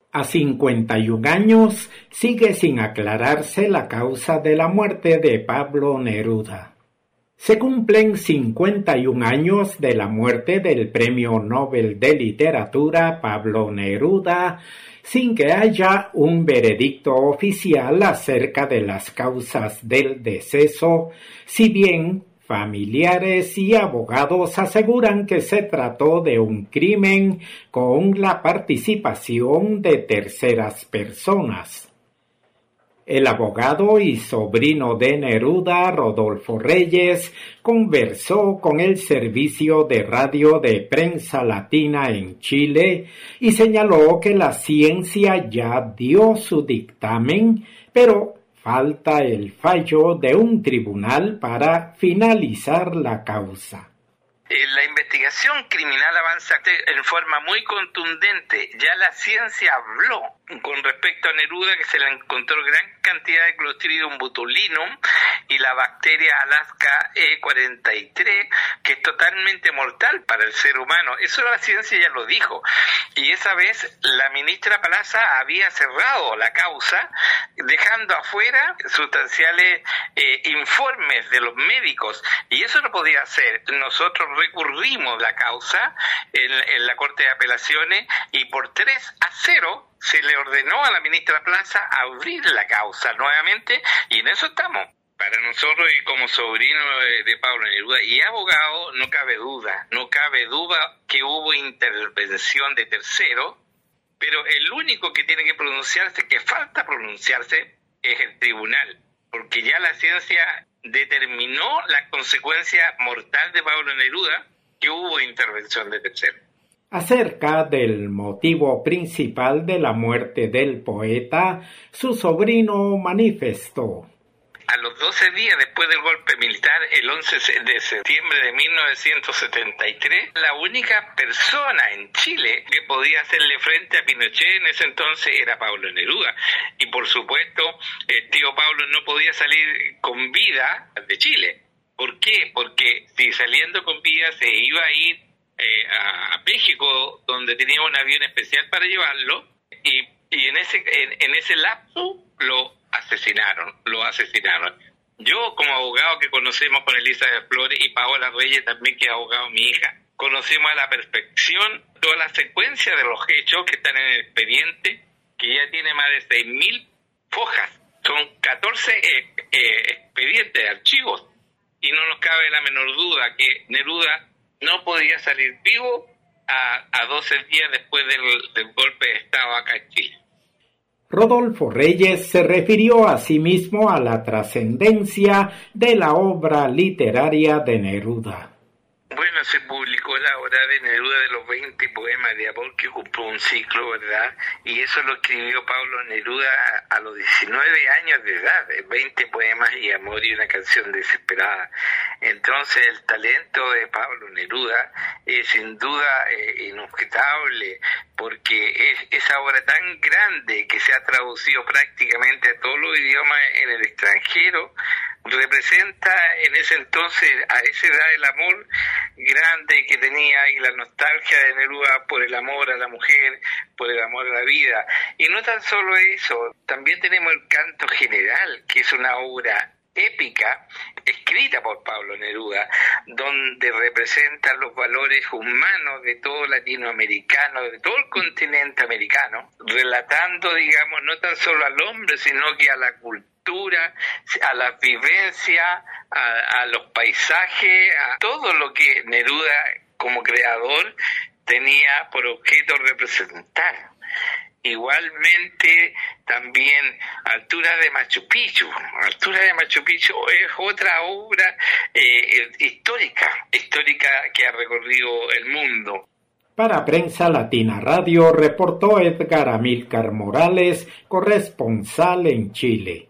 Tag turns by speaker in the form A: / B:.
A: A 51 años sigue sin aclararse la causa de la muerte de Pablo Neruda. Se cumplen 51 años de la muerte del Premio Nobel de Literatura Pablo Neruda, sin que haya un veredicto oficial acerca de las causas del deceso, si bien familiares y abogados aseguran que se trató de un crimen con la participación de terceras personas. El abogado y sobrino de Neruda, Rodolfo Reyes, conversó con el servicio de radio de Prensa Latina en Chile y señaló que la ciencia ya dio su dictamen, pero falta el fallo de un tribunal para finalizar la causa.
B: La investigación criminal avanza en forma muy contundente. Ya la ciencia habló con respecto a Neruda, que se le encontró gran cantidad de Clostridium botulinum y la bacteria Alaska E43, que es totalmente mortal para el ser humano. Eso la ciencia ya lo dijo. Y esa vez la ministra Palaza había cerrado la causa, dejando afuera sustanciales informes de los médicos. Y eso no podía hacer. Nosotros recurrimos la causa en la Corte de Apelaciones y por 3-0 se le ordenó a la ministra Plaza abrir la causa nuevamente y en eso estamos. Para nosotros y como sobrino de Pablo Neruda y abogado no cabe duda que hubo intervención de terceros, pero el único que tiene que pronunciarse, que falta pronunciarse, es el tribunal, porque ya la ciencia determinó la consecuencia mortal de Pablo Neruda, que hubo intervención de terceros.
A: Acerca del motivo principal de la muerte del poeta, su sobrino manifestó:
B: a los 12 días después del golpe militar, el 11 de septiembre de 1973, la única persona en Chile que podía hacerle frente a Pinochet en ese entonces era Pablo Neruda. Y por supuesto, el tío Pablo no podía salir con vida de Chile. ¿Por qué? Porque si saliendo con vida se iba a ir a México, donde tenía un avión especial para llevarlo, y en ese lapso lo asesinaron. Yo, como abogado que conocemos con Elizabeth Flores y Paola Reyes también, que es abogado mi hija, conocemos a la perfección toda la secuencia de los hechos que están en el expediente, que ya tiene más de 6.000 hojas. Son 14 expedientes de archivos y no nos cabe la menor duda que Neruda no podía salir vivo a 12 días después del golpe de Estado acá en Chile.
A: Rodolfo Reyes se refirió asimismo a la trascendencia de la obra literaria de Neruda.
B: Bueno, se publicó la obra de Neruda de los 20 poemas de amor, que ocupó un ciclo, ¿verdad? Y eso lo escribió Pablo Neruda a los 19 años de edad, 20 poemas y amor y una canción desesperada. Entonces el talento de Pablo Neruda es sin duda inobjetable, porque es esa obra tan grande que se ha traducido prácticamente a todos los idiomas en el extranjero, representa en ese entonces, a esa edad, el amor grande que tenía y la nostalgia de Neruda por el amor a la mujer, por el amor a la vida. Y no tan solo eso, también tenemos el Canto General, que es una obra épica escrita por Pablo Neruda, donde representa los valores humanos de todo latinoamericano, de todo el continente americano, relatando, digamos, no tan solo al hombre, sino que a la cultura, a la vivencia, a los paisajes, a todo lo que Neruda como creador tenía por objeto representar. Igualmente también Altura de Machu Picchu. Altura de Machu Picchu es otra obra histórica que ha recorrido el mundo.
A: Para Prensa Latina Radio reportó Edgar Amílcar Morales, corresponsal en Chile.